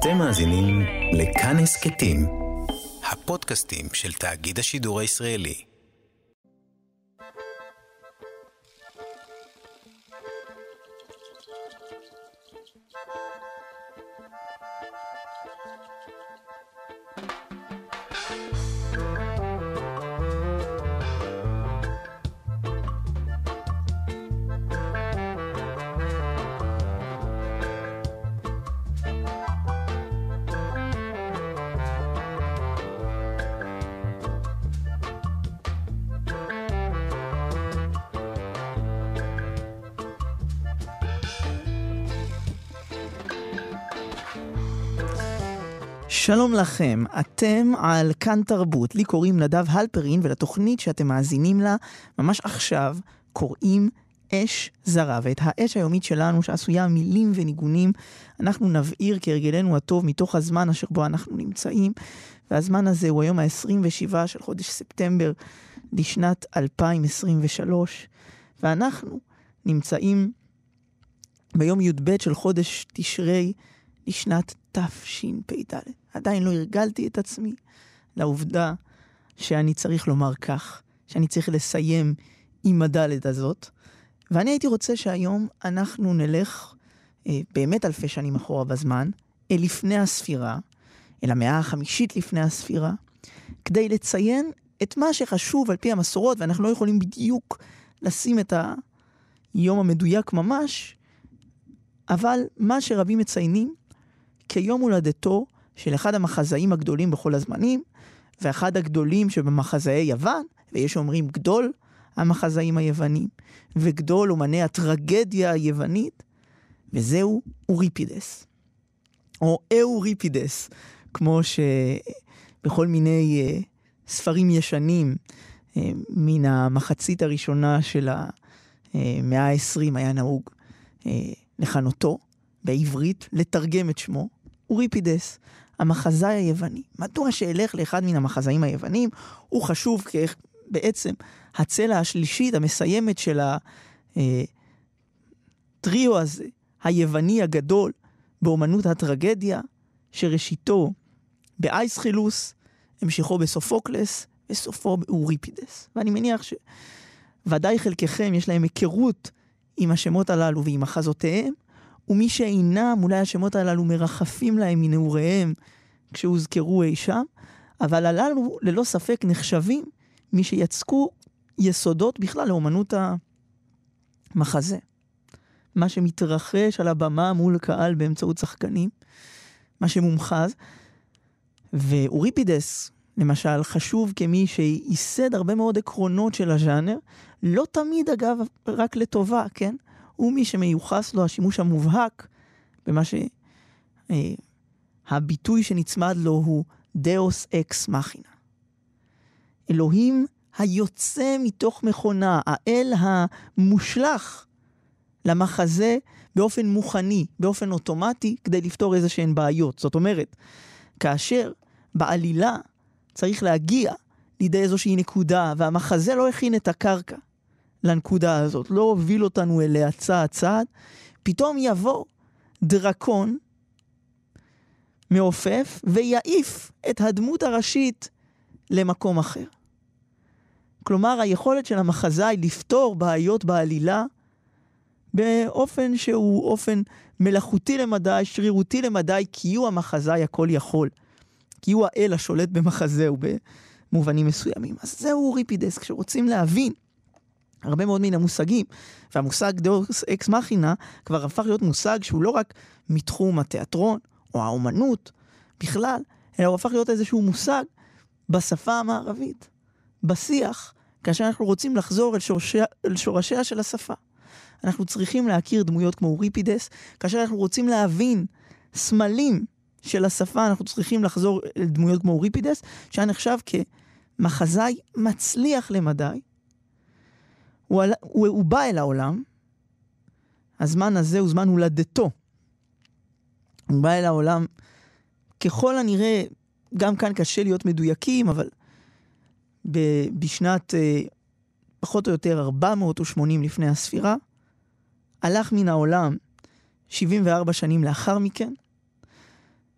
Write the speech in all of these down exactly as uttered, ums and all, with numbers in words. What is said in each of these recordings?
אתם מאזינים לכאן הסכתים, הפודקאסטים של תאגיד השידור הישראלי. שלום לכם, אתם על כאן תרבות, לי קוראים נדב הלפרין, ולתוכנית שאתם מאזינים לה ממש עכשיו קוראים אש זרה, ואת האש היומית שלנו שעשויה מילים וניגונים אנחנו נבעיר כהרגלנו הטוב מתוך הזמן אשר בו אנחנו נמצאים, והזמן הזה הוא היום ה-עשרים ושבעה של חודש ספטמבר לשנת אלפיים עשרים ושלוש, ואנחנו נמצאים ביום י' ב' של חודש תשרי לשנת תשפ"ד. עדיין לא הרגלתי את עצמי לעובדה שאני צריך לומר כך, שאני צריך לסיים עם הדלת הזאת, ואני הייתי רוצה שהיום אנחנו נלך אה, באמת אלפי שנים אחורה בזמן, אל לפני הספירה, אל המאה החמישית לפני הספירה, כדי לציין את מה שחשוב על פי המסורות, ואנחנו לא יכולים בדיוק לשים את היום המדויק ממש, אבל מה שרבים מציינים כיום הולדתו של אחד המחזאים הגדולים בכל הזמנים, ואחד הגדולים שבמחזאי יוון, ויש שאומרים גדול המחזאים היוונים, וגדול אומני הטרגדיה היוונית, וזהו אוריפידס. או אוריפידס, כמו שבכל מיני uh, ספרים ישנים, uh, מן המחצית הראשונה של המאה ה-עשרים היה נהוג uh, לכנותו, בעברית, לתרגם את שמו, אוריפידס, המחזאי היווני. מדוע שאלך לאחד מן המחזאים היוונים? הוא חשוב כאיך בעצם הצלע השלישית, המסיימת של הטריו הזה, היווני הגדול, באומנות הטרגדיה, שראשיתו באייסחילוס, המשכו בסופוקלס, וסופו באוריפידס. ואני מניח שוודאי חלקכם יש להם היכרות עם השמות הללו ועם מחזותיהם, ומי שאינם, אולי השמות הללו מרחפים להם מנעוריהם כשהוזכרו אי שם, אבל הללו ללא ספק נחשבים מי שיצקו יסודות בכלל לאומנות המחזה. מה שמתרחש על הבמה מול קהל באמצעות שחקנים, מה שמומחז, ואוריפידס למשל חשוב כמי שייסד הרבה מאוד עקרונות של הז'אנר, לא תמיד אגב רק לטובה, כן? הוא מי שמיוחס לו השימוש המובהק במה שהביטוי שנצמד לו הוא דאוס אקס מכינה. אלוהים היוצא מתוך מכונה, האל המושלח למחזה באופן מוכני, באופן אוטומטי, כדי לפתור איזה שהן בעיות. זאת אומרת, כאשר בעלילה צריך להגיע לידי איזושהי נקודה, והמחזה לא הכין את הקרקע לנקודה הזאת, לא הוביל אותנו אליה צעד צעד, פתאום יבוא דרקון מעופף ויעיף את הדמות הראשית למקום אחר. כלומר, היכולת של המחזאי לפתור בעיות בעלילה באופן שהוא אופן מלאכותי למדי, שרירותי למדי, כי הוא המחזאי הכל יכול. כי הוא האל השולט במחזהו במובנים מסוימים. אז זהו אוריפידס, כשרוצים להבין הרבה מאוד מן המושגים, והמושג דאוס אקס מכינה כבר הפך להיות מושג שהוא לא רק מתחום התיאטרון או האומנות בכלל, אלא הוא הפך להיות איזשהו מושג בשפה המערבית, בשיח, כאשר אנחנו רוצים לחזור אל שורשיה, אל שורשיה של השפה. אנחנו צריכים להכיר דמויות כמו אוריפידס, כאשר אנחנו רוצים להבין סמלים של השפה, אנחנו צריכים לחזור אל דמויות כמו אוריפידס, שהיה נחשב כמחזאי מצליח למדי, הוא, הוא, הוא בא אל העולם, הזמן הזה הוא זמן הולדתו. הוא בא אל העולם, ככל הנראה, גם כאן קשה להיות מדויקים, אבל ב, בשנת אה, פחות או יותר ארבע מאות ושמונים לפני הספירה, הלך מן העולם שבעים וארבע שנים לאחר מכן,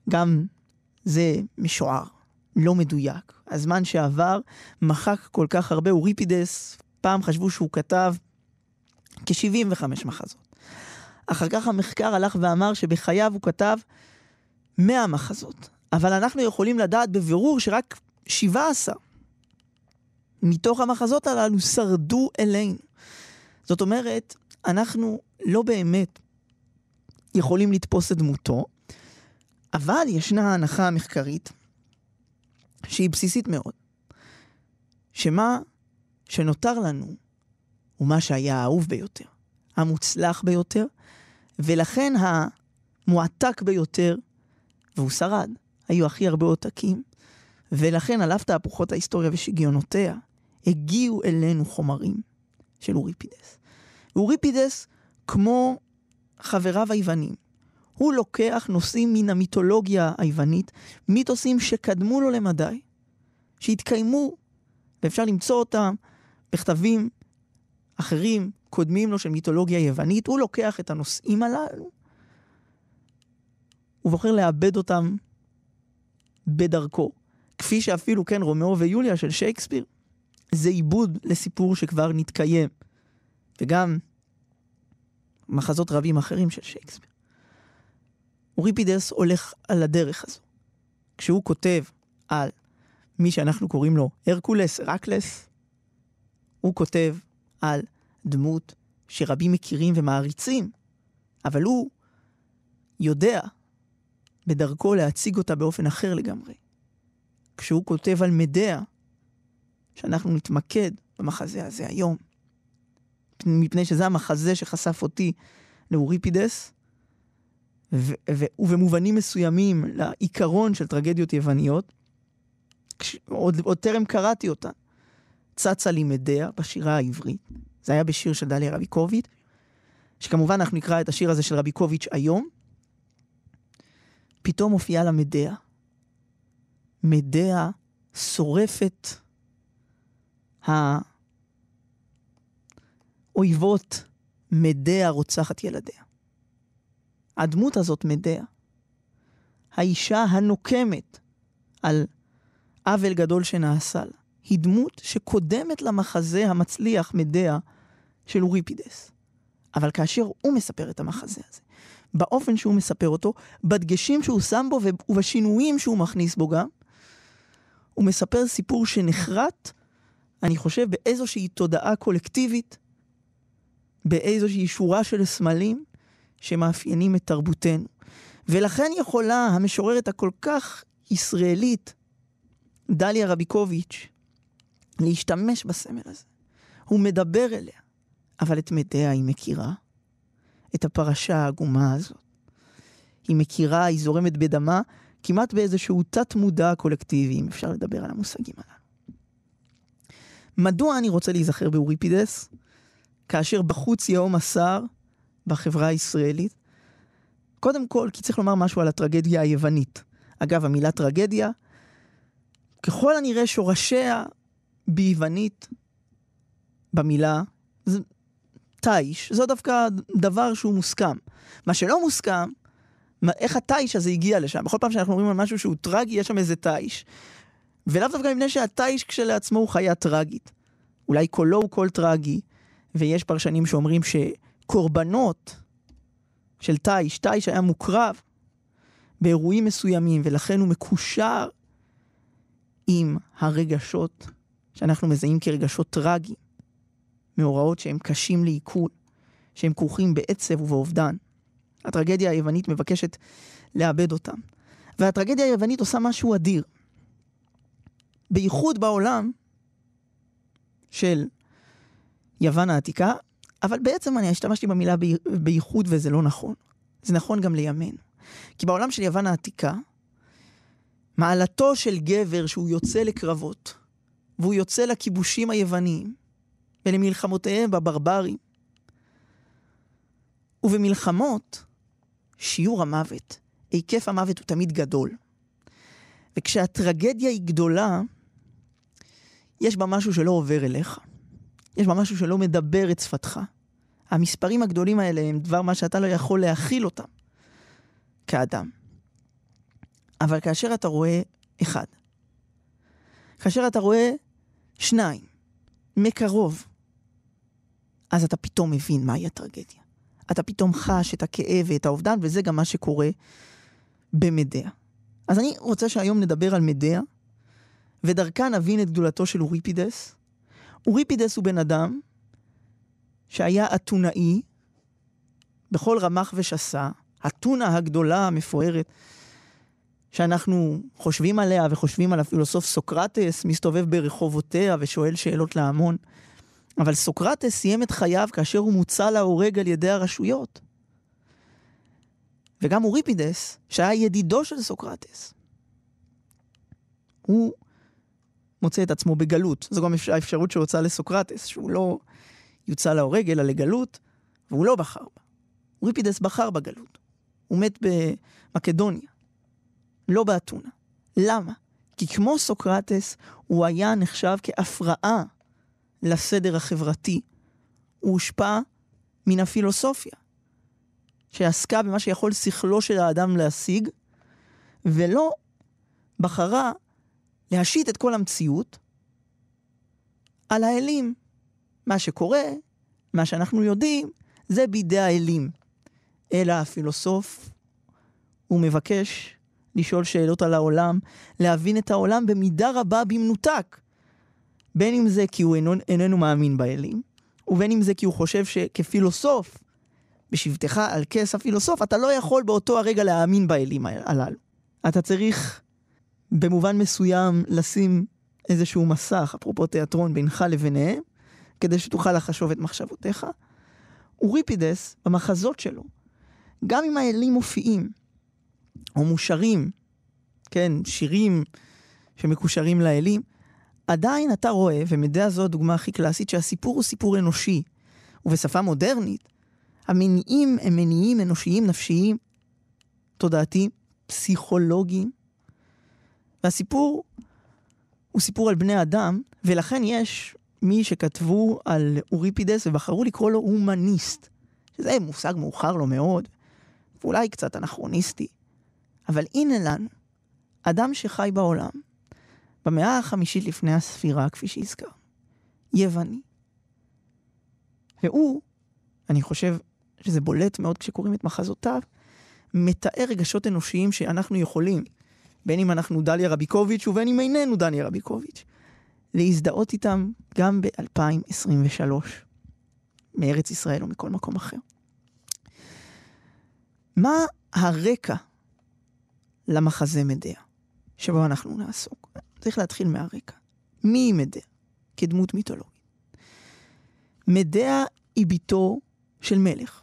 גם זה משוער, לא מדויק. הזמן שעבר מחק כל כך הרבה. אוריפידס, פעם חשבו שהוא כתב כ-שבעים וחמש מחזות. אחר כך המחקר הלך ואמר שבחייו הוא כתב מאה מחזות. אבל אנחנו יכולים לדעת בבירור שרק שבע עשרה מתוך המחזות הללו שרדו אלינו. זאת אומרת, אנחנו לא באמת יכולים לתפוס את דמותו, אבל ישנה הנחה המחקרית שהיא בסיסית מאוד. שמה שנותר לנו הוא מה שהיה האהוב ביותר, המוצלח ביותר, ולכן המועתק ביותר, והוא שרד, היו הכי הרבה עותקים, ולכן על אף תהפוכות ההיסטוריה ושגיונותיה, הגיעו אלינו חומרים של אוריפידס. ואוריפידס, כמו חבריו היוונים, הוא לוקח נושאים מן המיתולוגיה היוונית, מיתוסים שקדמו לו למדי, שהתקיימו, ואפשר למצוא אותם בכתבים אחרים, קודמים לו של מיתולוגיה יוונית. הוא לוקח את הנושאים הללו, הוא בוחר לאבד אותם בדרכו. כפי שאפילו כן רומאו ויוליה של שייקספיר, זה עיבוד לסיפור שכבר נתקיים. וגם מחזות רבים אחרים של שייקספיר. אוריפידס הולך על הדרך הזו. כשהוא כותב על מי שאנחנו קוראים לו הרקולס, הרקלס, הוא כותב על דמות שרבים מכירים ומעריצים, אבל הוא יודע בדרכו להציג אותה באופן אחר לגמרי. כשהוא כותב על מדע, שאנחנו נתמקד במחזה הזה היום, מפני שזה המחזה שחשף אותי לאוריפידס, ו- ו- ובמובנים מסוימים לעיקרון של טרגדיות יווניות, כש- עוד, עוד טרם קראתי אותה, צצה לי מדע בשירה העברית. זה היה בשיר של דליה רביקוביץ', שכמובן אנחנו נקרא את השיר הזה של רביקוביץ' היום. פתאום הופיעה לה מדע. מדע שורפת האויבות, מדע רוצחת ילדיה. הדמות הזאת מדע, האישה הנוקמת על עוול גדול שנעשה לה, היא דמות שקודמת למחזה המצליח מדע של אוריפידס. אבל כאשר הוא מספר את המחזה הזה, באופן שהוא מספר אותו, בדגשים שהוא שם בו ובשינויים שהוא מכניס בו גם, הוא מספר סיפור שנחרט, אני חושב, באיזושהי תודעה קולקטיבית, באיזושהי שורה של סמלים שמאפיינים את תרבותנו. ולכן יכולה המשוררת הכל כך ישראלית, דליה רביקוביץ', להשתמש בסמל הזה. הוא מדבר אליה, אבל את מדע היא מכירה, את הפרשה העגומה הזאת. היא מכירה, היא זורמת בדמה, כמעט באיזשהו תת מודע קולקטיבי, אם אפשר לדבר על המושגים הללו. מדוע אני רוצה להיזכר באוריפידס, כאשר בחוץ יהום הסער בחברה הישראלית? קודם כל, כי צריך לומר משהו על הטרגדיה היוונית. אגב, המילה טרגדיה, ככל הנראה שורשיה ביוונית, במילה, זה תאיש. זה דווקא דבר שהוא מוסכם. מה שלא מוסכם, איך התאיש הזה הגיע לשם? בכל פעם שאנחנו אומרים על משהו שהוא טרגי, יש שם איזה תאיש. ולאו דווקא מפני שהתאיש כשלעצמו הוא חיה טרגית. אולי קולו הוא קול טרגי, ויש פרשנים שאומרים שקורבנות של תאיש, תאיש היה מוקרב באירועים מסוימים, ולכן הוא מקושר עם הרגשות שאנחנו מזהים כרגשות טרגיים, מאורעות שהם קשים לעיכול, שהם כרוכים בעצב ובאובדן. הטרגדיה היוונית מבקשת לאבד אותם. והטרגדיה היוונית עושה משהו אדיר. בייחוד בעולם של יוון העתיקה, אבל בעצם אני השתמשתי במילה בייחוד וזה לא נכון. זה נכון גם לימינו. כי בעולם של יוון העתיקה, מעלתו של גבר שהוא יוצא לקרבות, והוא יוצא לכיבושים היווניים, ולמלחמותיהם בברברים, ובמלחמות, שיעור המוות, היקף המוות הוא תמיד גדול. וכשהטרגדיה היא גדולה, יש בה משהו שלא עובר אליך. יש בה משהו שלא מדבר את שפתך. המספרים הגדולים האלה הם דבר מה שאתה לא יכול להכיל אותם כאדם. אבל כאשר אתה רואה אחד, כאשר אתה רואה שניים, מקרוב, אז אתה פתאום מבין מהי הטרגדיה. אתה פתאום חש את הכאב ואת האובדן, וזה גם מה שקורה במדיה. אז אני רוצה שהיום נדבר על מדיה, ודרכה נבין את גדולתו של אוריפידס. אוריפידס הוא בן אדם שהיה אתונאי בכל רמ"ח ושסה, אתונה הגדולה המפוארת, שאנחנו חושבים עליה וחושבים על הפילוסוף סוקרטס, מסתובב ברחובותיה ושואל שאלות להמון. אבל סוקרטס סיים את חייו כאשר הוא מוצא להורג על ידי הרשויות. וגם אוריפידס, שהיה ידידו של סוקרטס, הוא מוצא את עצמו בגלות. זו גם האפשרות שהוצא לסוקרטס, שהוא לא יוצא להורג אלא לגלות, והוא לא בחר בה. אוריפידס בחר בגלות. הוא מת במקדוניה, לא באתונה. למה? כי כמו סוקרטס, הוא היה נחשב כהפרעה לסדר החברתי. הוא הושפע מן הפילוסופיה, שעסקה במה שיכול שכלו של האדם להשיג, ולא בחרה להשית את כל המציאות על האלים. מה שקורה, מה שאנחנו יודעים, זה בידי האלים. אלא הפילוסוף, הוא מבקש לשאול שאלות על העולם, להבין את העולם במידה רבה במנותק. בין אם זה כי הוא איננו, איננו מאמין באלים, ובין אם זה כי הוא חושב שכפילוסוף, בשבתך על כס הפילוסוף, אתה לא יכול באותו הרגע להאמין באלים הללו. אתה צריך במובן מסוים לשים איזשהו מסך, אפרופו תיאטרון, בינך לביניהם, כדי שתוכל לחשוב את מחשבותיך. אוריפידס, במחזות שלו, גם אם האלים מופיעים, או מושרים, כן, שירים שמקושרים לאלים, עדיין אתה רואה, ומדע זו הדוגמה הכי קלאסית, שהסיפור הוא סיפור אנושי, ובשפה מודרנית, המניעים הם מניעים אנושיים, נפשיים, תודעתיים, פסיכולוגיים, והסיפור הוא סיפור על בני אדם, ולכן יש מי שכתבו על אוריפידס ובחרו לקרוא לו הומניסט, שזה מושג מאוחר לו מאוד, ואולי קצת אנכרוניסטי, אבל הנה לנו, אדם שחי בעולם, במאה החמישית לפני הספירה, כפי שהזכר, יווני. והוא, אני חושב שזה בולט מאוד כשקוראים את מחזותיו, מתאר רגשות אנושיים שאנחנו יכולים, בין אם אנחנו דליה רביקוביץ' ובין אם איננו דליה רביקוביץ', להזדהות איתם גם ב-אלפיים עשרים ושלוש, מארץ ישראל או מכל מקום אחר. מה הרקע למחזה מדיה, שבו אנחנו נעסוק? צריך להתחיל מהרקע. מי מדיה? כדמות מיתולוגית. מדיה היא ביתו של מלך.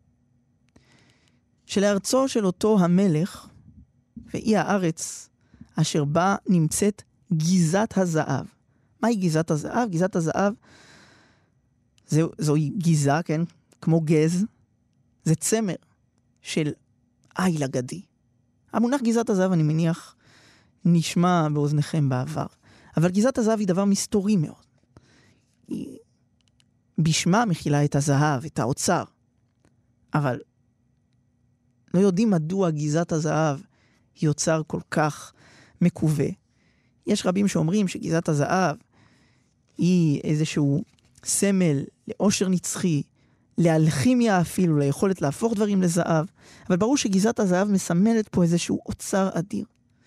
שלארצו של אותו המלך, והיא הארץ אשר בה נמצאת גיזת הזהב. מהי גיזת הזהב? גיזת הזהב זו, זוהי גיזה, כן? כמו גז. זה צמר של איל אגדי. המונח גיזת הזהב, אני מניח, נשמע באוזניכם בעבר. אבל גיזת הזהב היא דבר מסתורי מאוד. היא בשמה מכילה את הזהב, את האוצר. אבל לא יודעים מדוע גיזת הזהב היא אוצר כל כך מקווה. יש רבים שאומרים שגיזת הזהב היא איזשהו סמל לאושר נצחי, לאלכימיה אפילו, ליכולת להפוך דברים לזהב, אבל ברור שגיזת הזהב מסמלת פה איזשהו אוצר אדיר.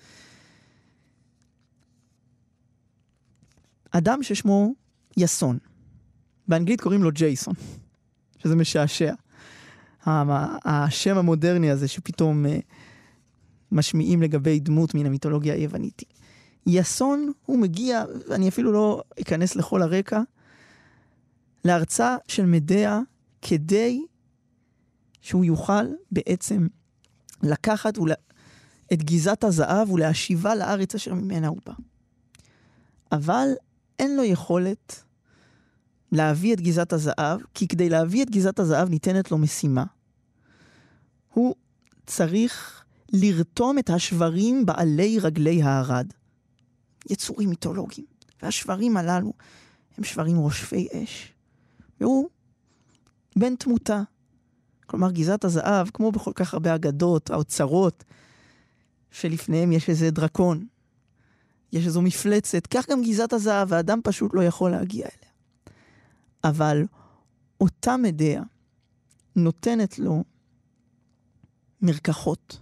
אדם ששמו יסון, באנגלית קוראים לו ג'ייסון, שזה משעשע. השם המודרני הזה שפתאום משמיעים לגבי דמות מן המיתולוגיה היוונית. יסון הוא מגיע, אני אפילו לא אכנס לכל הרקע, להרצאה של מדיה כדי שהוא יוכל בעצם לקחת את גיזת הזהב ולהשיבה לארץ אשר ממנה הוא בא. אבל אין לו יכולת להביא את גיזת הזהב, כי כדי להביא את גיזת הזהב ניתנת לו משימה. הוא צריך לרתום את השברים בעלי רגלי הארד. יצורים מיתולוגיים. והשברים הללו הם שברים רושפי אש. והוא בן תמותה. כלומר, גיזת הזהב, כמו בכל כך הרבה אגדות, האוצרות, שלפניהם יש איזה דרקון, יש איזו מפלצת, כך גם גזעת הזהב, והאדם פשוט לא יכול להגיע אליה. אבל אותה מדעה נותנת לו מרקחות.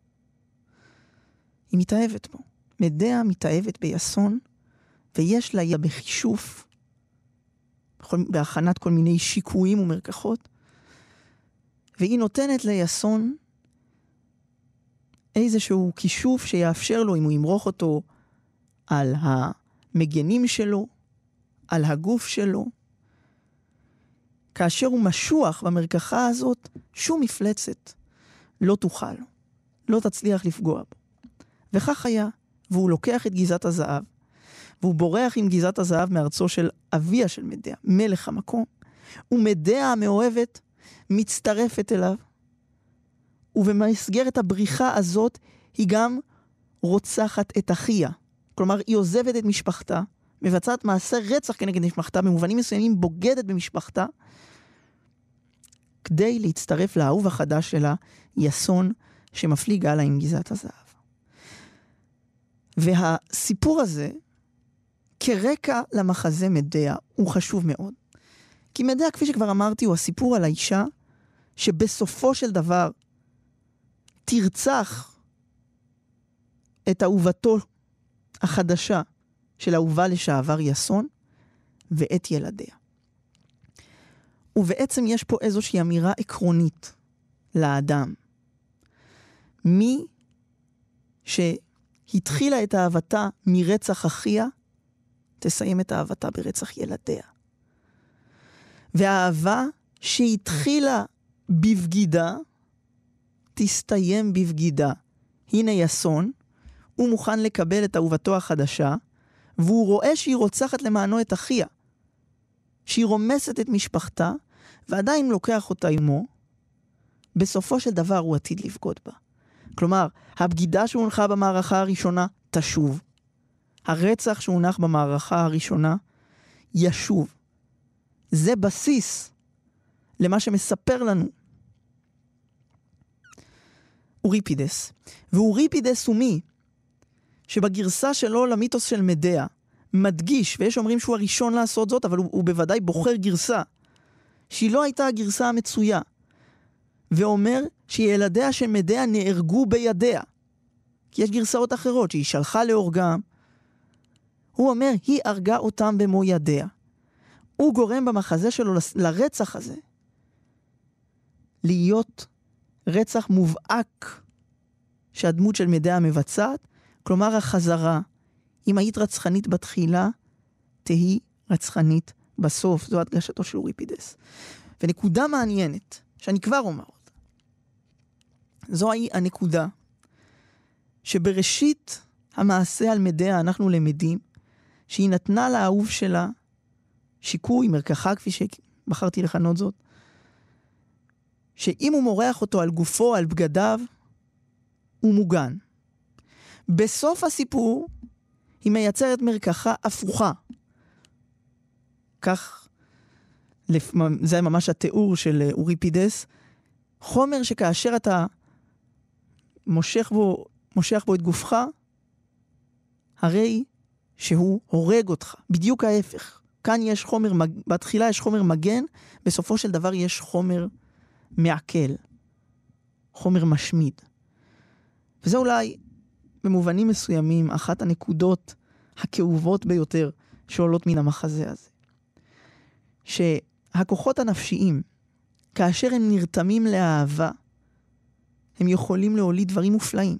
היא מתאהבת בו. מדעה מתאהבת ביסון, ויש לה בחישוף, בהכנת כל מיני שיקויים ומרקחות, והיא נותנת ליסון איזשהו כישוף שיאפשר לו, אם הוא ימרוך אותו על המגנים שלו, על הגוף שלו, כאשר הוא משוח במרקחה הזאת, שום מפלצת לא תוכל, לא תצליח לפגוע בו. וכך היה, והוא לוקח את גזעת הזהב, והוא בורח עם גזעת הזהב מארצו של אביה של מדעה, מלך המקום, ומדעה המאוהבת מצטרפת אליו, ובמסגרת הבריחה הזאת היא גם רוצחת את אחיה. כלומר, היא עוזבת את משפחתה, מבצעת מעשה רצח כנגד משפחתה, במובנים מסוימים בוגדת במשפחתה, כדי להצטרף לאהוב החדש שלה, יסון, שמפליג הלאה עם גזעת הזהב. והסיפור הזה, כרקע למחזה מדעה, הוא חשוב מאוד. כי מדעה, כפי שכבר אמרתי, הוא הסיפור על האישה, שבסופו של דבר תרצח את אהובתו החדשה של אהובה לשעבר יסון, ואת ילדיה. ובעצם יש פה איזושהי אמירה עקרונית לאדם. מי שהתחילה את אהבתה מרצח אחיה, תסיים את אהבתה ברצח ילדיה. והאהבה שהתחילה בבגידה, תסתיים בבגידה. הנה יסון, הוא מוכן לקבל את אהובתו החדשה, והוא רואה שהיא רוצחת למענו את אחיה, שהיא רומסת את משפחתה, ועדיין לוקח אותה עמו, בסופו של דבר הוא עתיד לבגוד בה. כלומר, הבגידה שהונחה במערכה הראשונה תשוב. הרצח שהונח במערכה הראשונה ישוב. זה בסיס למה שמספר לנו אוריפידס. ואוריפידס הוא מי? שבגרסה שלו למיתוס של מדעה מדגיש, ויש אומרים שהוא הראשון לעשות זאת, אבל הוא, הוא בוודאי בוחר גרסה, שהיא לא הייתה הגרסה המצויה. ואומר שילדיה של מדעה נהרגו בידיה. כי יש גרסאות אחרות שהיא שלחה להורגם. הוא אומר, היא הרגה אותם במו ידיה. הוא גורם במחזה שלו לרצח הזה. להיות רצח מובהק שהדמות של מדעה מבצעת, כלומר החזרה, אם היית רצחנית בתחילה, תהי רצחנית בסוף. זו הדגשתו של אוריפידס. ונקודה מעניינת, שאני כבר אומר אותה, זוהי הנקודה שבראשית המעשה על מדעה אנחנו למדים שהיא נתנה לאהוב שלה שיקוי, מרקחה, כפי שבחרתי לכנות זאת, שאם הוא מורח אותו על גופו, על בגדיו, הוא מוגן. בסוף הסיפור היא מייצרת מרקחה הפוכה. כך, זה ממש התיאור של אוריפידס, חומר שכאשר אתה מושך בו, מושך בו את גופך, הרי שהוא הורג אותך. בדיוק ההפך. כאן יש חומר, בתחילה יש חומר מגן, בסופו של דבר יש חומר מעכל. חומר משמיד. וזה אולי במובנים מסוימים אחת הנקודות הכאובות ביותר שעולות מן המחזה הזה. שהכוחות הנפשיים, כאשר הם נרתמים לאהבה, הם יכולים להוליד דברים מופלאים.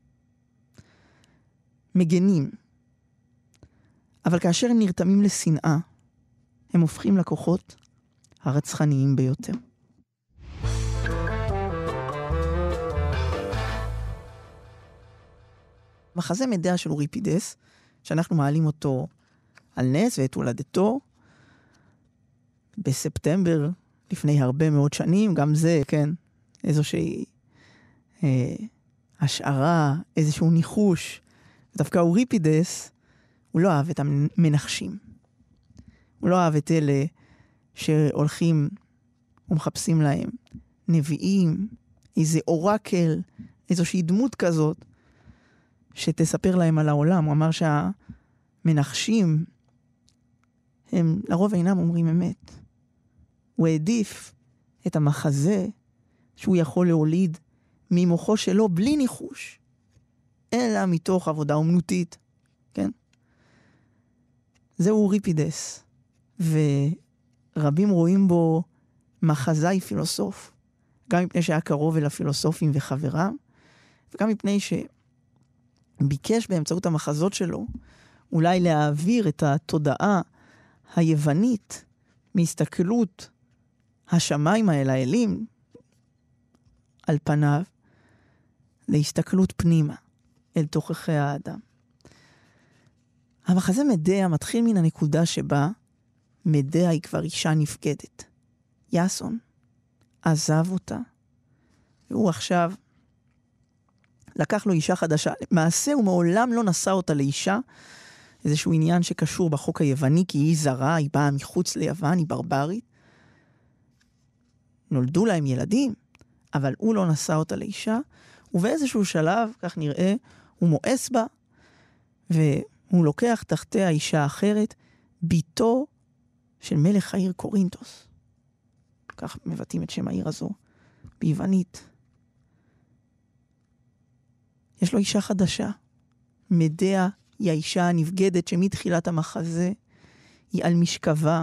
מגנים. אבל כאשר הם נרתמים לשנאה, הם הופכים לכוחות הרצחניים ביותר. מחזה מדעה של אוריפידס, שאנחנו מעלים אותו על נס ואת הולדתו, בספטמבר, לפני הרבה מאוד שנים, גם זה, כן, איזושהי אה, השערה, איזשהו ניחוש. דווקא אוריפידס, הוא לא אהב את המנחשים. הוא לא אהב את אלה שהולכים ומחפשים להם נביאים, איזה אורקל, איזושהי דמות כזאת, שתספר להם על העולם. הוא אמר שהמנחשים הם לרוב אינם אומרים אמת. הוא העדיף את המחזה שהוא יכול להוליד ממוחו שלו בלי ניחוש, אלא מתוך עבודה אומנותית, כן? זהו אוריפידס, ורבים רואים בו מחזאי פילוסוף, גם מפני שהיה קרוב אל הפילוסופים וחברם, וגם מפני שביקש באמצעות המחזות שלו אולי להעביר את התודעה היוונית מהסתכלות השמיים האל האלים על פניו להסתכלות פנימה אל תוככי האדם. המחזה מדע מתחיל מן הנקודה שבה מדע היא כבר אישה נפקדת. יאסון עזב אותה, והוא עכשיו לקח לו אישה חדשה. למעשה הוא מעולם לא נשא אותה לאישה, איזשהו עניין שקשור בחוק היווני, כי היא זרה, היא באה מחוץ ליוון, היא ברברית. נולדו להם ילדים, אבל הוא לא נשא אותה לאישה, ובאיזשהו שלב, כך נראה, הוא מואס בה, והוא לוקח תחתיה אישה אחרת, ביתו של מלך העיר קורינתוס. כך מבטאים את שם העיר הזו, ביוונית. יש לו אישה חדשה. מדע היא האישה הנבגדת שמתחילת המחזה היא על משכבה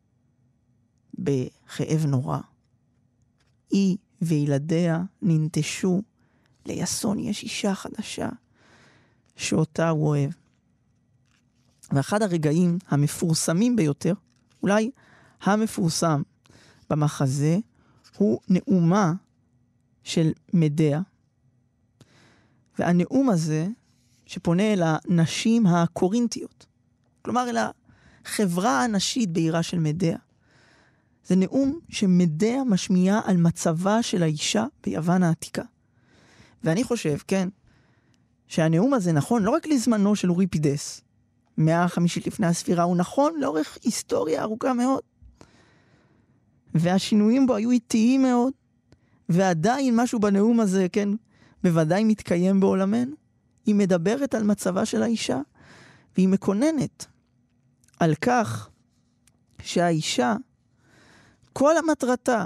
בכאב נורא. היא וילדיה ננטשו. ליאסון יש אישה חדשה שאותה הוא אוהב. ואחד הרגעים המפורסמים ביותר, אולי המפורסם במחזה, הוא נאומה של מדע. והנאום הזה שפונה אל הנשים הקורינטיות, כלומר אל החברה הנשית בעירה של מדע. זה נאום שמדע משמיע על מצבה של האישה ביוון העתיקה. ואני חושב, כן, שהנאום הזה נכון לא רק לזמנו של אוריפידס, מאה החמישית לפני הספירה, הוא נכון לאורך היסטוריה ארוכה מאוד. והשינויים בו היו איטיים מאוד, ועדיין משהו בנאום הזה, כן, בוודאי מתקיים בעולמנו. היא מדברת על מצבה של האישה, והיא מקוננת על כך שהאישה, כל המטרתה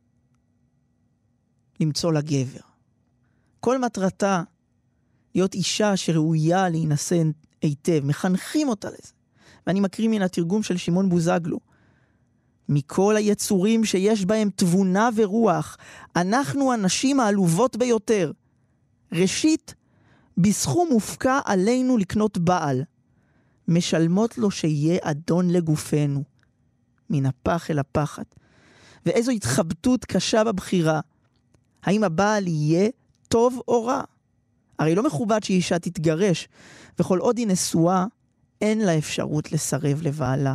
למצוא לה גבר. כל מטרתה להיות אישה שראויה להינשא היטב. מחנכים אותה לזה. ואני מקריא מן התרגום של שמעון בוזגלו. מכל היצורים שיש בהם תבונה ורוח, אנחנו הנשים העלובות ביותר. ראשית, בסכום מופקע עלינו לקנות בעל. משלמות לו שיהיה אדון לגופנו. מן הפח אל הפחד. ואיזו התחבטות קשה בבחירה. האם הבעל יהיה טוב או רע? הרי לא מכובד שאישה תתגרש, וכל עוד היא נשואה, אין לה אפשרות לסרב לבעלה.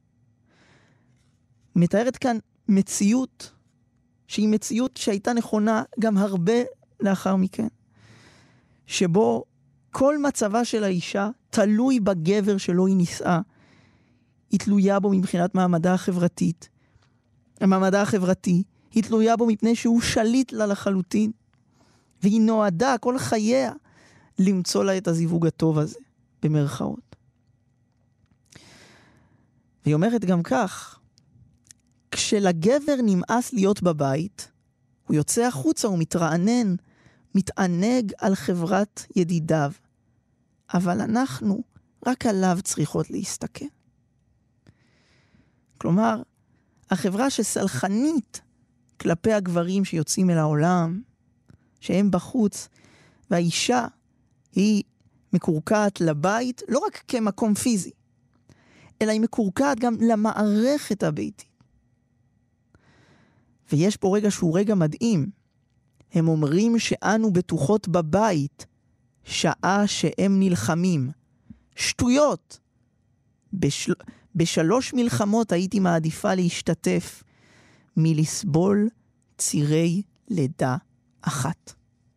מתארת כאן מציאות, שהיא מציאות שהייתה נכונה גם הרבה לאחר מכן. שבו כל מצבה של האישה תלוי בגבר שלו היא נישאה. היא תלויה בו מבחינת מעמדה החברתית. המעמדה החברתי היא תלויה בו מפני שהוא שליט לה לחלוטין. והיא נועדה כל חייה למצוא לה את הזיווג הטוב הזה, במרכאות. והיא אומרת גם כך, כשלגבר נמאס להיות בבית, הוא יוצא החוצה ומתרענן, מתענג על חברת ידידיו. אבל אנחנו רק עליו צריכות להסתכל. כלומר, החברה שסלחנית כלפי הגברים שיוצאים אל העולם, שהם בחוץ, והאישה היא מקורקעת לבית, לא רק כמקום פיזי, אלא היא מקורקעת גם למערכת הביתית. ויש פה רגע שהוא רגע מדהים. הם אומרים שאנו בטוחות בבית, שעה שהם נלחמים. שטויות. בשל... בשלוש מלחמות הייתי מעדיפה להשתתף, מלסבול צירי לידה אחת.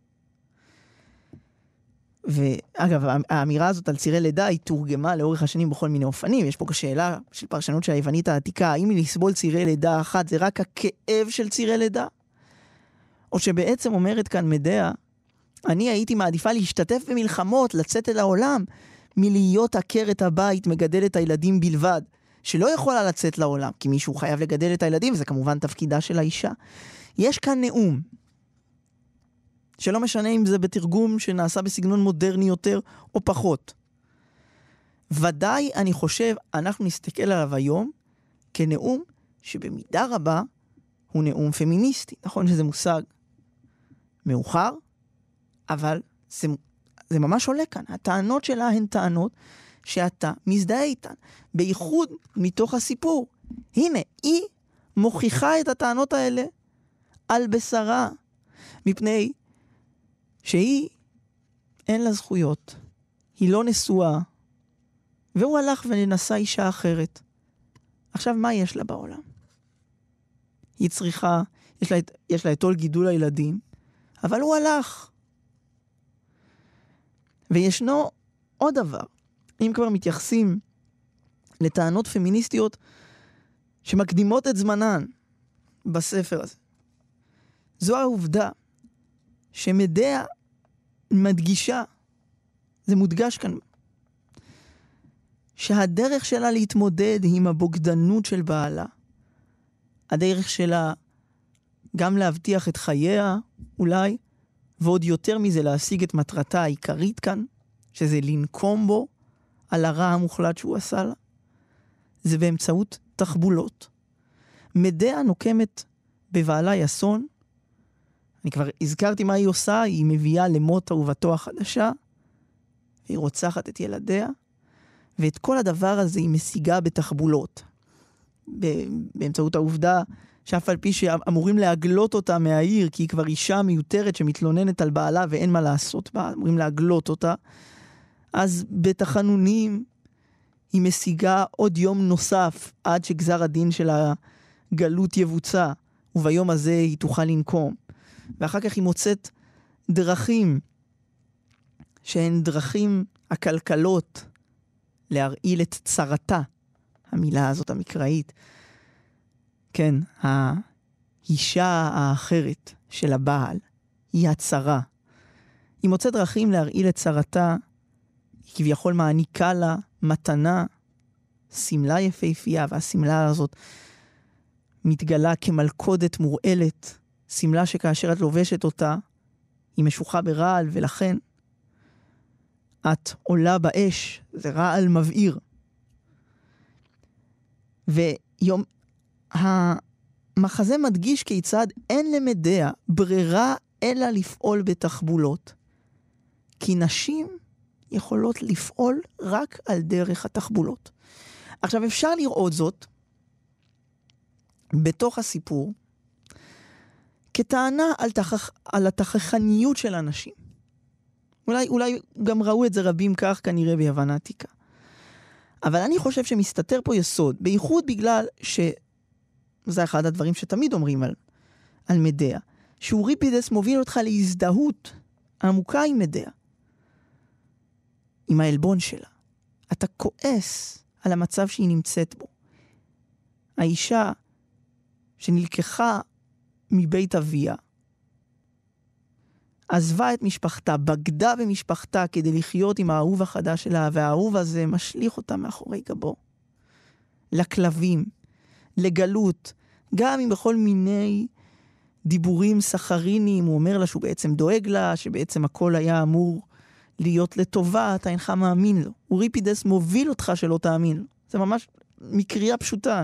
ואגב, האמירה הזאת על צירי לידה היא תורגמה לאורך השנים בכל מיני אופנים. יש פה שאלה של פרשנות של היוונית העתיקה, האם לסבול צירי לידה אחת זה רק הכאב של צירי לידה? או שבעצם אומרת כאן מדע, אני הייתי מעדיפה להשתתף במלחמות, לצאת אל העולם, מלהיות עקרת הבית, מגדלת הילדים בלבד, שלא יכולה לצאת לעולם, כי מישהו חייב לגדל את הילדים, וזה כמובן תפקידה של האישה. יש כאן נאום, שלא משנה אם זה בתרגום שנעשה בסגנון מודרני יותר או פחות. ודאי, אני חושב, אנחנו נסתכל עליו היום כנאום שבמידה רבה הוא נאום פמיניסטי. נכון שזה מושג מאוחר, אבל זה, זה ממש עולה כאן. הטענות שלה הן טענות שאתה מזדהה איתן, בייחוד מתוך הסיפור. הנה, היא מוכיחה את הטענות האלה על בשרה, מפני שהיא אין לה זכויות, היא לא נשואה, והוא הלך ונשא אישה אחרת. עכשיו, מה יש לה בעולם? היא צריכה, יש לה, יש לה את עול גידול הילדים, אבל הוא הלך. וישנו עוד דבר, אם כבר מתייחסים לטענות פמיניסטיות שמקדימות את זמנן בספר הזה. זו העובדה שמדיה מדגישה, זה מודגש כאן, שהדרך שלה להתמודד עם הבוגדנות של בעלה, הדרך שלה גם להבטיח את חייה אולי, ועוד יותר מזה להשיג את מטרתה העיקרית כאן, שזה לנקום בו על הרע המוחלט שהוא עשה לה, זה באמצעות תחבולות. מדיה נוקמת בבעלה יסון, אני כבר הזכרתי מה היא עושה, היא מביאה למות אהובתו החדשה, והיא רוצחת את ילדיה, ואת כל הדבר הזה היא משיגה בתחבולות. באמצעות העובדה שאף על פי שאמורים להגלות אותה מהעיר, כי היא כבר אישה מיותרת שמתלוננת על בעלה ואין מה לעשות בה, אמורים להגלות אותה, אז בתחנונים היא משיגה עוד יום נוסף עד שגזר הדין של הגלות יבוצע, וביום הזה היא תוכל לנקום. ואחר כך היא מוצאת דרכים שהן דרכים הכלכלות להרעיל את צרתה, המילה הזאת המקראית. כן, האישה האחרת של הבעל היא הצרה. היא מוצאת דרכים להרעיל את צרתה, היא כביכול מעניקה לה מתנה, סמלה יפהפייה, והסמלה הזאת מתגלה כמלכודת מורעלת, סמלה שכאשר את לובשת אותה, היא משוחה ברעל, ולכן את עולה באש, זה רעל מבעיר. ויום, המחזה מדגיש כיצד אין למדיה ברירה אלא לפעול בתחבולות. כי נשים יכולות לפעול רק על דרך התחבולות. עכשיו אפשר לראות זאת בתוך הסיפור, כטענה על, תכח, על התכחניות של אנשים. אולי, אולי גם ראו את זה רבים כך כנראה ביוון העתיקה. אבל אני חושב שמסתתר פה יסוד, בייחוד בגלל שזה אחד הדברים שתמיד אומרים על, על מדיה, שאוריפידס מוביל אותך להזדהות עמוקה עם מדיה, עם העלבון שלה. אתה כועס על המצב שהיא נמצאת בו. האישה שנלקחה מבית אביה, עזבה את משפחתה, בגדה במשפחתה כדי לחיות עם האהוב החדש שלה, והאהוב הזה משליך אותה מאחורי גבו. לכלבים, לגלות, גם אם בכל מיני דיבורים סחריניים, הוא אומר לה שהוא בעצם דואג לה, שבעצם הכל היה אמור להיות לטובה, אתה אינך מאמין לו. אוריפידס מוביל אותך שלא תאמין לו. זה ממש מקריאה פשוטה.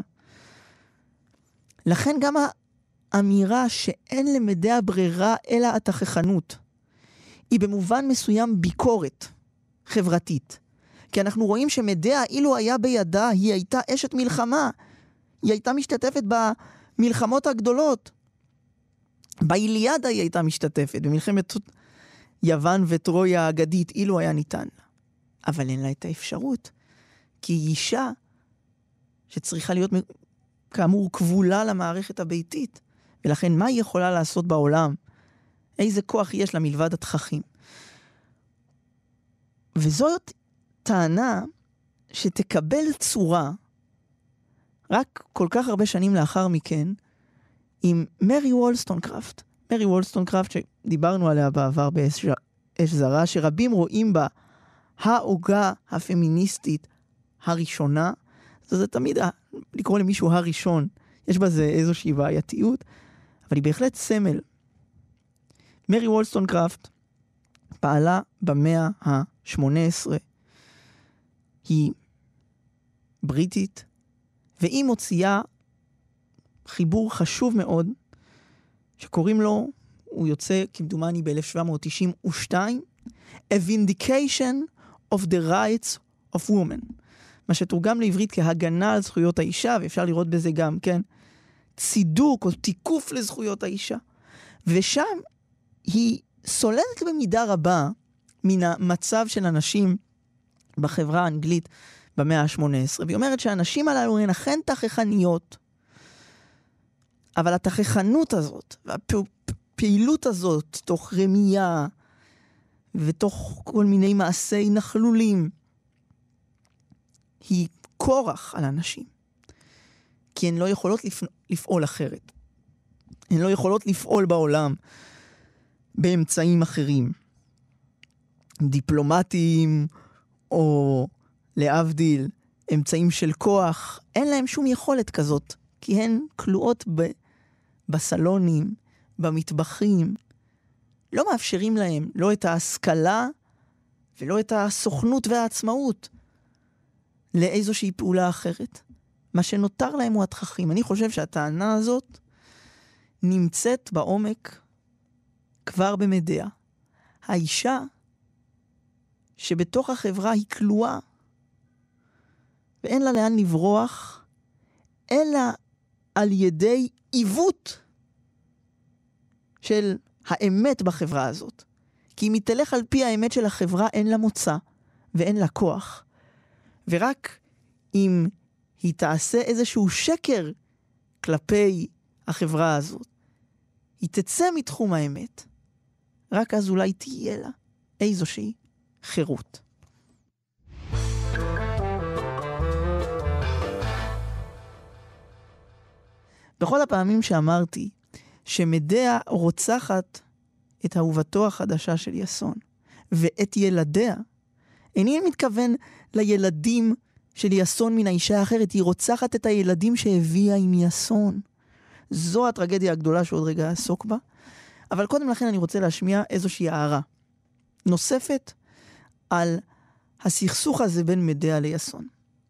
לכן גם האמירה שאין למדיה ברירה אלא התכחנות, היא במובן מסוים ביקורת חברתית. כי אנחנו רואים שמדיה, אילו היה בידה, היא הייתה אשת מלחמה. היא הייתה משתתפת במלחמות הגדולות. באיליאדה היא הייתה משתתפת, במלחמת יוון וטרויה האגדית, אילו היה ניתן לה. אבל אין לה את האפשרות, כי היא אישה שצריכה להיות כאמור כבולה למערכת הביתית, ולכן מה היא יכולה לעשות בעולם? איזה כוח יש לה מלבד התככים? וזאת טענה שתקבל צורה רק כל כך הרבה שנים לאחר מכן עם מרי וולסטונקראפט. מרי וולסטונקראפט שדיברנו עליה בעבר באש, אש זרה, שרבים רואים בה העוגה הפמיניסטית הראשונה. זה, זה תמיד לקרוא למישהו הראשון, יש בזה איזושהי בעייתיות, אבל היא בהחלט סמל. מרי וולסטונקראפט פעלה במאה ה-שמונה עשרה, היא בריטית, והיא מוציאה חיבור חשוב מאוד, שקוראים לו, הוא יוצא כמדומני ב-אלף שבע מאות תשעים ושתיים, A Vindication of the Rights of Women, מה שתורגם לעברית כהגנה על זכויות האישה, ואפשר לראות בזה גם, כן, צידוק או תיקוף לזכויות האישה. ושם היא סולדת במידה רבה מן המצב של אנשים בחברה האנגלית במאה ה-שמונה עשרה, והיא אומרת שהאנשים הללו הן אכן תככניות, אבל התככנות הזאת, והפעילות הזאת, תוך רמייה, ותוך כל מיני מעשי נכלולים, היא כורח על אנשים. כי הן לא יכולות לפ... לפעול אחרת. הן לא יכולות לפעול בעולם באמצעים אחרים. דיפלומטיים, או להבדיל, אמצעים של כוח. אין להם שום יכולת כזאת, כי הן כלואות ב... בסלונים, במטבחים. לא מאפשרים להם לא את ההשכלה, ולא את הסוכנות והעצמאות, לאיזושהי פעולה אחרת. מה שנותר להם הוא התככים. אני חושב שהטענה הזאת נמצאת בעומק כבר במדיה. האישה שבתוך החברה היא כלואה, ואין לה לאן לברוח, אלא על ידי עיוות של האמת בחברה הזאת. כי אם היא תלך על פי האמת של החברה, אין לה מוצא ואין לה כוח. ורק אם היא תעשה איזשהו שקר כלפי החברה הזאת, היא תצא מתחום האמת, רק אז אולי תהיה לה איזושהי חירות. בכל הפעמים שאמרתי שמדיה רוצחת את אהובתו החדשה של יסון ואת ילדיה, איני מתכוון לילדים של יסון מן האישה האחרת, היא רוצחת את הילדים שהביאה עם יסון. זו הטרגדיה הגדולה שעוד רגע אעסוק בה. אבל קודם לכן אני רוצה להשמיע איזושהי הערה נוספת על הסכסוך הזה בין מדיה ליסון.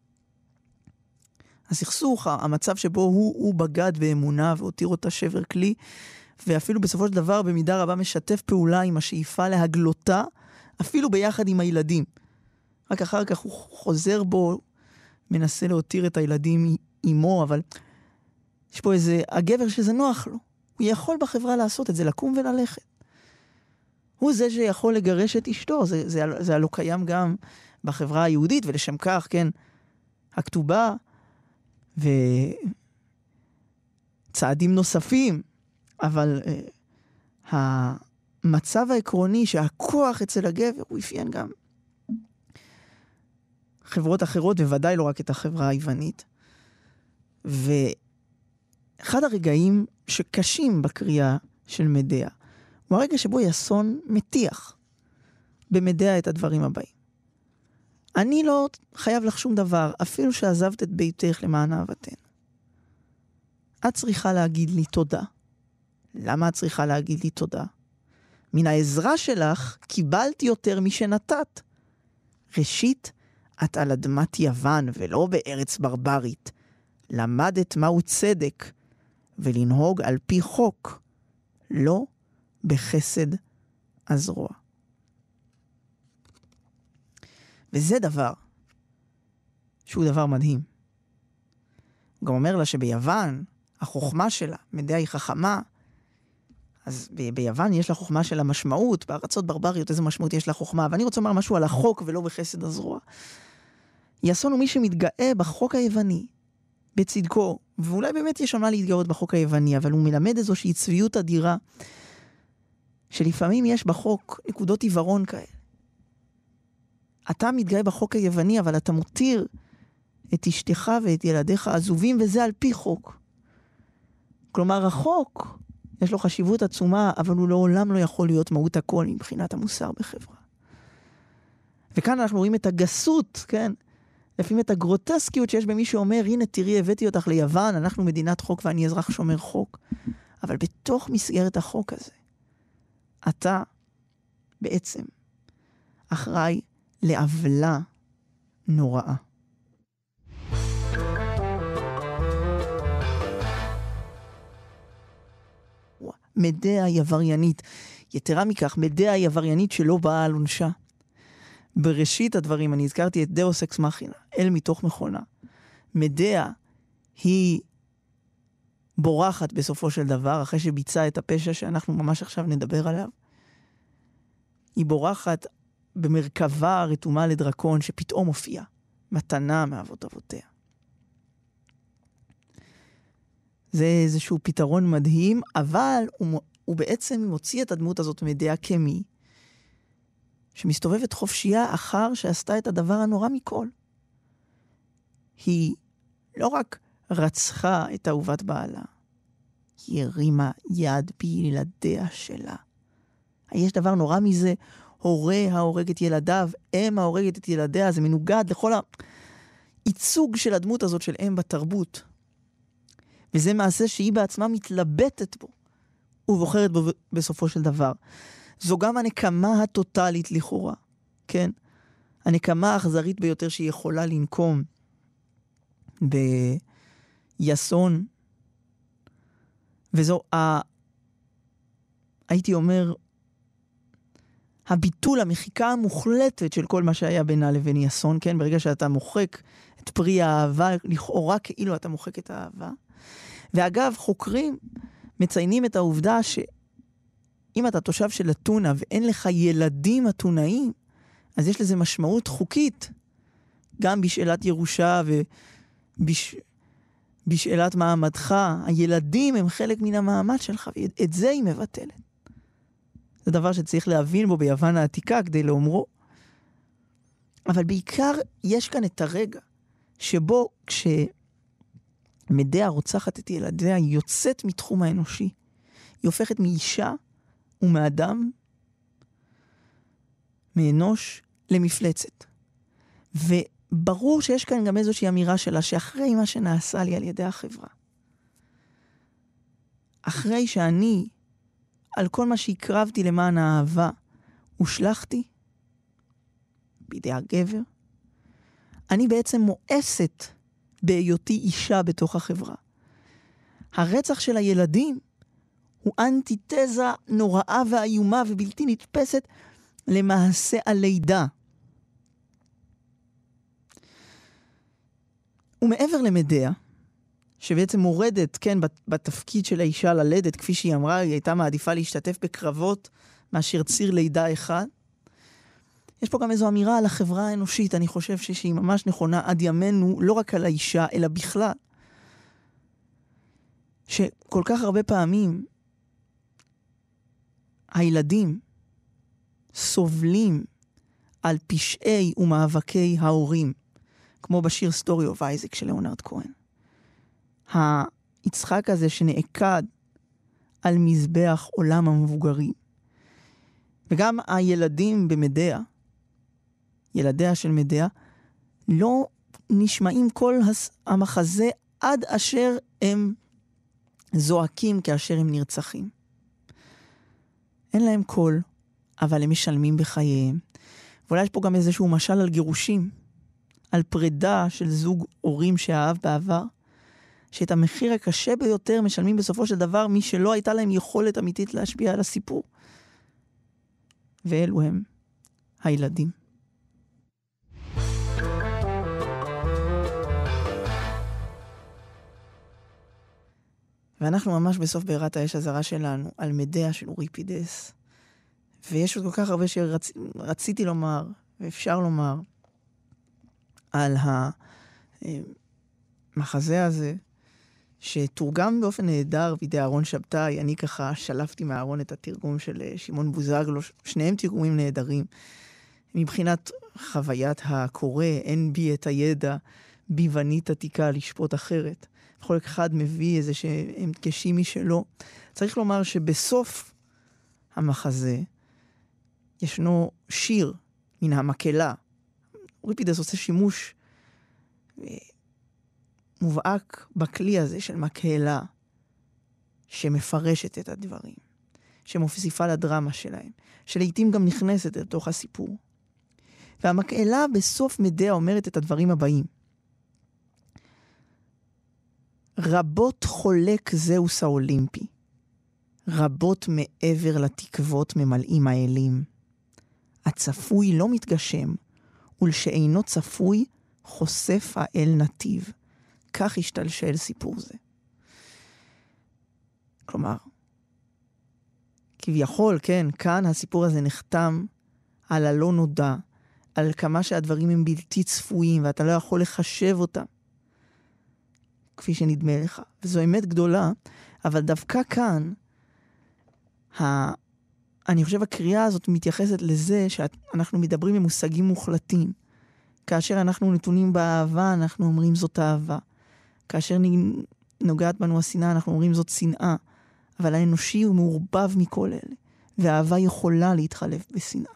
הסכסוך, המצב שבו הוא, הוא בגד באמונה והותיר אותה שבר כלי, ואפילו בסופו של דבר במידה רבה משתף פעולה עם השאיפה להגלותה, אפילו ביחד עם הילדים. רק אחר כך הוא חוזר בו, מנסה להותיר את הילדים עמו, אבל יש פה איזה, הגבר שזה נוח לו. הוא יכול בחברה לעשות את זה, לקום וללכת. הוא זה שיכול לגרש את אשתו, זה, זה, זה לא קיים גם בחברה היהודית, ולשם כך, כן, הכתובה, וצעדים נוספים, אבל uh, המצב העקרוני שהכוח אצל הגבר הוא אפיין גם חברות אחרות, וודאי לא רק את החברה היוונית. ואחד הרגעים שקשים בקריאה של מדיה, הוא הרגע שבו יסון מטיח במדיה את הדברים הבאים. אני לא חייב לך שום דבר, אפילו שעזבת את ביתך למען אהבתנו. את צריכה להגיד לי תודה. למה את צריכה להגיד לי תודה? מן העזרה שלך קיבלתי יותר משנתת. ראשית, את על אדמת יוון ולא בארץ ברברית. למדת מהו צדק ולנהוג על פי חוק, לא בחסד הזרוע. וזה דבר שהוא דבר מדהים. הוא גם אומר לה שביוון, החוכמה שלה, מדיה היא חכמה, אז ב- ביוון יש לה חוכמה של המשמעות, בארצות ברבריות איזה משמעות יש לה חוכמה, ואני רוצה לומר משהו על החוק ולא בחסד הזרוע. יסון הוא מי שמתגאה בחוק היווני, בצדקו, ואולי באמת יש מה להתגאות בחוק היווני, אבל הוא מלמד איזושהי צביעות אדירה, שלפעמים יש בחוק נקודות עיוורון כאלה. אתה מתגאה בחוק היווני, אבל אתה מותיר את אשתך ואת ילדיך עזובים, וזה על פי חוק. כלומר, החוק יש לו חשיבות עצומה, אבל הוא לעולם לא יכול להיות מהות הכל מבחינת המוסר בחברה. וכאן אנחנו רואים את הגסות, כן? לפעמים את הגרוטסקיות שיש במי שאומר, הנה תראי, הבאתי אותך ליוון, אנחנו מדינת חוק ואני אזרח שומר חוק. אבל בתוך מסגרת החוק הזה, אתה בעצם אחראי לעוולה נוראה. מדעה היא עבריינית. יתרה מכך, מדעה היא עבריינית שלא באה על עונשה. בראשית הדברים, אני הזכרתי את דאוס אקס מכינה, אל מתוך מכונה. מדעה היא בורחת בסופו של דבר, אחרי שביצעה את הפשע שאנחנו ממש עכשיו נדבר עליו. היא בורחת במרכבה רתומה לדרקון שפתאום הופיע, מתנה מאבות אבותיה. זה איזשהו פתרון מדהים, אבל הוא, הוא בעצם מוציא את הדמות הזאת מדעה כמי, שמסתובבת חופשייה אחר שעשתה את הדבר הנורא מכל. היא לא רק רצחה את אהובת בעלה, היא הרימה יד בילדיה שלה. יש דבר נורא מזה, הורה ההורג את ילדיו, אם ההורגת את ילדיה, זה מנוגד לכל הייצוג של הדמות הזאת של אם בתרבות. וזה מעשה שהיא בעצמה מתלבטת בו, ובוחרת בו בסופו של דבר. זו גם הנקמה הטוטלית לכאורה, כן? הנקמה האכזרית ביותר שהיא יכולה לנקום ביסון, וזו ה... הייתי אומר, הביטול, המחיקה המוחלטת של כל מה שהיה בינה לבין יסון, כן? ברגע שאתה מוחק את פרי האהבה, לכאורה כאילו אתה מוחק את האהבה. ואגב, חוקרים מציינים את העובדה שאם אתה תושב של אתונה ואין לך ילדים אתונאים, אז יש לזה משמעות חוקית, גם בשאלת ירושה ובשאלת מעמדך. הילדים הם חלק מן המעמד שלך, ואת זה היא מבטלת. זה דבר שצריך להבין בו ביוון העתיקה כדי לאומרו. אבל בעיקר יש כאן את הרגע שבו כשמדעה רוצחת את ילדיה, היא יוצאת מתחום האנושי. היא הופכת מאישה ומאדם, מאנוש, למפלצת. וברור שיש כאן גם איזושהי אמירה שלה, שאחרי מה שנעשה לי על ידי החברה, אחרי שאני, על כל מה שהקרבתי למען האהבה, ושלחתי בידי הגבר, אני בעצם מואסת בהיותי אישה בתוך החברה. הרצח של הילדים הוא אנטיתזה נוראה ואיומה ובלתי נתפסת למעשה הלידה. ומעבר למדעה, שבעצם מורדת, כן, בתפקיד של האישה ללדת, כפי שהיא אמרה, היא הייתה מעדיפה להשתתף בקרבות מאשר ציר לידה אחד. יש פה גם איזו אמירה על החברה האנושית, אני חושב שהיא ממש נכונה עד ימינו, לא רק על האישה, אלא בכלל. שכל כך הרבה פעמים, הילדים סובלים על פשעי ומאבקי ההורים, כמו בשיר סטורי אוף אייזק של ליאונרד כהן. היצחק הזה שנעקד על מזבח עולם המבוגרים. וגם הילדים במדעה, ילדיה של מדעה, לא נשמעים כל המחזה עד אשר הם זועקים כאשר הם נרצחים. אין להם קול, אבל הם משלמים בחייהם. ואולי יש פה גם איזשהו משל על גירושים, על פרידה של זוג הורים שאהב בעבר, שאת המחיר הקשה ביותר משלמים בסופו של דבר מי שלא הייתה להם יכולת אמיתית להשפיע על הסיפור. ואלו הם הילדים. ואנחנו ממש בסוף בעירת האש הזרה שלנו, על מדעה של אוריפידס. ויש עוד כל כך הרבה שרציתי לומר, ואפשר לומר, על המחזה הזה, שתורגם באופן נהדר בידי אהרון שבתאי. אני ככה שלפתי מהאהרון את התרגום של שמעון בוזגלו, שניהם תרגומים נהדרים. מבחינת חוויית הקורא, אין בי את הידע, ביוונית עתיקה לשפוט אחרת. כל אחד מביא איזה שהם דגשים משלו. צריך לומר שבסוף המחזה ישנו שיר מן המקהלה. אוריפידס עושה שימוש מובהק בכלי הזה של מקהלה, שמפרשת את הדברים, שמוסיפה לדרמה שלהם, שלעיתים גם נכנסת לתוך הסיפור. והמקהלה בסוף מדע אומרת את הדברים הבאים. רבות חולק זהוס האולימפי, רבות מעבר לתקוות ממלאים האלים. הצפוי לא מתגשם, ולשאינו צפוי חושף האל נתיב. כך השתלשל סיפור זה. כלומר, כביכול, כן, כאן הסיפור הזה נחתם על הלא נודע, על כמה שהדברים הם בלתי צפויים, ואתה לא יכול לחשב אותם, כפי שנדמה לך. וזו אמת גדולה, אבל דווקא כאן, ה... אני חושב הקריאה הזאת מתייחסת לזה שאנחנו מדברים במושגים מוחלטים. כאשר אנחנו נתונים באהבה, אנחנו אומרים זאת אהבה. כאשר נוגעת בנו השנאה, אנחנו אומרים זאת שנאה. אבל האנושי הוא מעורבב מכל אלה, והאהבה יכולה להתחלף בשנאה.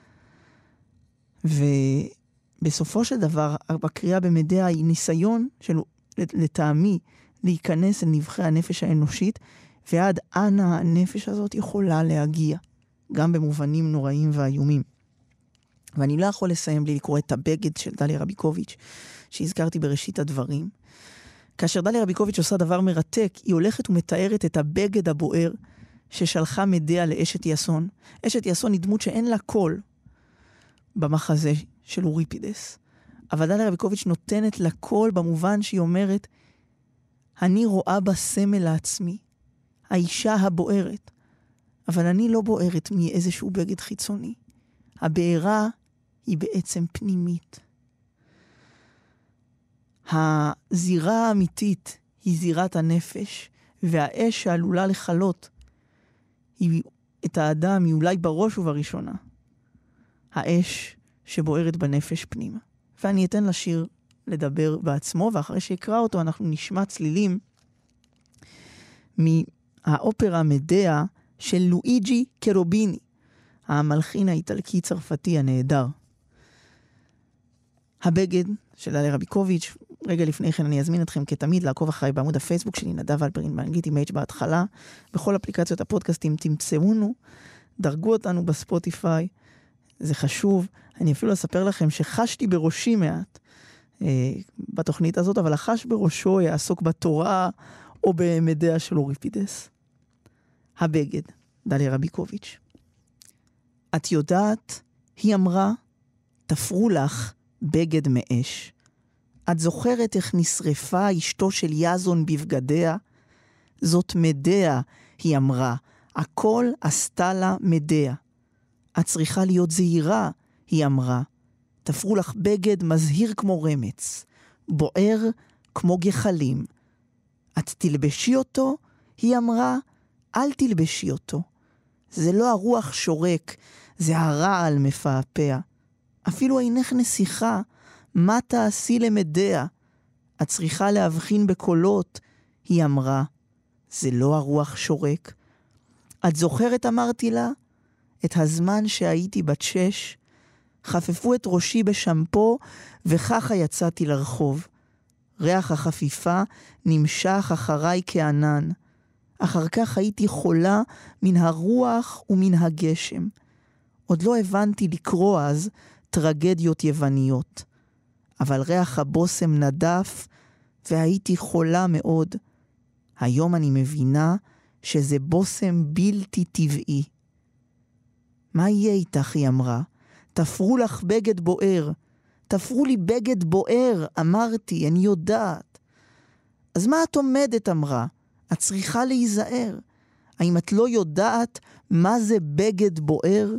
ובסופו של דבר, בקריאה במדע היא ניסיון של, לטעמי, להיכנס אל נבחי הנפש האנושית, ועד אנה הנפש הזאת יכולה להגיע, גם במובנים נוראים ואיומים. ואני לא יכול לסיים בלי לקרוא את הבגד של דליה רביקוביץ', שהזכרתי בראשית הדברים. כאשר דליה רביקוביץ' עושה דבר מרתק, היא הולכת ומתארת את הבגד הבוער ששלחה מדע לאשת יסון. אשת יסון היא דמות שאין לה קול במחזה של אוריפידס. אבל דליה רביקוביץ' נותנת לה קול במובן שהיא אומרת, אני רואה בה סמל לעצמי, האישה הבוערת, אבל אני לא בוערת מאיזשהו בגד חיצוני. הבעירה היא בעצם פנימית. הזירה האמיתית היא זירת הנפש, והאש שעלולה לחלות היא, את האדם היא אולי בראש ובראשונה האש שבוערת בנפש פנימה. ואני אתן לשיר לדבר בעצמו, ואחרי שיקרא אותו אנחנו נשמע צלילים מהאופרה מדע של לואיג'י קרוביני, המלחין האיטלקי-צרפתי הנהדר. הבגד של דליה רביקוביץ'. רגע לפני כן אני אזמין אתכם כתמיד לעקוב אחריי בעמוד הפייסבוק שלי, נדב הלפרין באנגלית עם H בהתחלה. בכל אפליקציות הפודקאסטים תמצאונו, דרגו אותנו בספוטיפיי, זה חשוב. אני אפילו אספר לכם שחשתי בראשי מעט אה, בתוכנית הזאת, אבל החש בראשו יעסוק בתורה או במדע של אוריפידס. הבגד, דליה רביקוביץ'. את יודעת, היא אמרה, תפרו לך בגד מאש. את זוכרת איך נשרפה אשתו של יזון בבגדיה? זאת מדע, היא אמרה. הכל עשתה לה מדע. את צריכה להיות זהירה, היא אמרה. תפרו לך בגד מזהיר כמו רמץ, בוער כמו גחלים. את תלבשי אותו, היא אמרה, אל תלבשי אותו. זה לא הרוח שורק, זה הרעל מפעפע. אפילו אינך נסיכה, מה תעשי למדע? את צריכה להבחין בקולות, היא אמרה. זה לא הרוח שורק. את זוכרת, אמרתי לה, את הזמן שהייתי בת שש, חפפו את ראשי בשמפו, וככה יצאתי לרחוב. ריח החפיפה נמשך אחריי כענן. אחר כך הייתי חולה מן הרוח ומן הגשם. עוד לא הבנתי לקרוא אז טרגדיות יווניות. אבל ריח הבוסם נדף, והייתי חולה מאוד. היום אני מבינה שזה בוסם בלתי טבעי. מה יהיה איתך, היא אמרה? תפרו לך בגד בוער. תפרו לי בגד בוער, אמרתי, אני יודעת. אז מה את עומדת, אמרה? את צריכה להיזהר. האם את לא יודעת מה זה בגד בוער?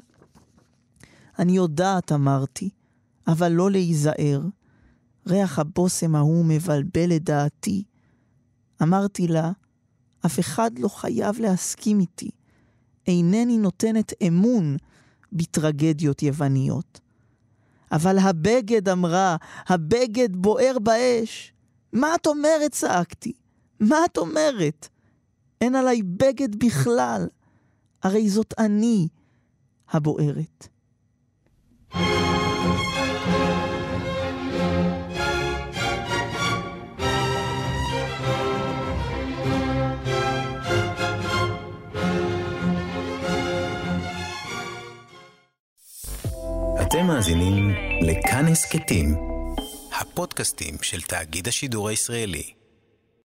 אני יודעת, אמרתי, אבל לא להיזהר. ריח הבוסם ההוא מבלבל את דעתי. אמרתי לה, אף אחד לא חייב להסכים איתי. אינני נותנת אמון בטרגדיות יווניות. אבל הבגד, אמרה, הבגד בוער באש. מה את אומרת, צעקתי? מה את אומרת? אין עליי בגד בכלל. הרי זאת אני הבוערת. אתם מאזינים לכאן הסכתים, הפודקאסטים של תאגיד השידור הישראלי.